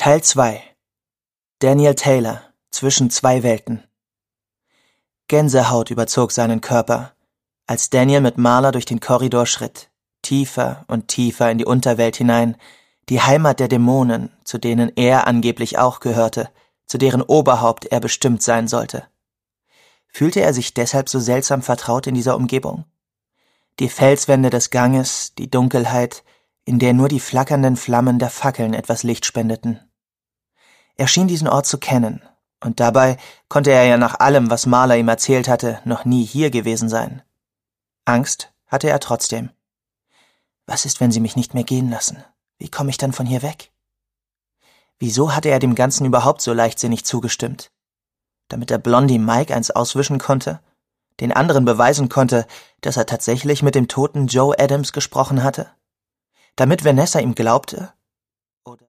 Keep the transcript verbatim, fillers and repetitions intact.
Teil zwei. Daniel Taylor, zwischen zwei Welten. Gänsehaut überzog seinen Körper, als Daniel mit Marla durch den Korridor schritt, tiefer und tiefer in die Unterwelt hinein, die Heimat der Dämonen, zu denen er angeblich auch gehörte, zu deren Oberhaupt er bestimmt sein sollte. Fühlte er sich deshalb so seltsam vertraut in dieser Umgebung? Die Felswände des Ganges, die Dunkelheit, in der nur die flackernden Flammen der Fackeln etwas Licht spendeten. Er schien diesen Ort zu kennen, und dabei konnte er ja nach allem, was Marla ihm erzählt hatte, noch nie hier gewesen sein. Angst hatte er trotzdem. Was ist, wenn sie mich nicht mehr gehen lassen? Wie komme ich dann von hier weg? Wieso hatte er dem Ganzen überhaupt so leichtsinnig zugestimmt? Damit er Blondie Mike eins auswischen konnte? Den anderen beweisen konnte, dass er tatsächlich mit dem toten Joe Adams gesprochen hatte? Damit Vanessa ihm glaubte? Oder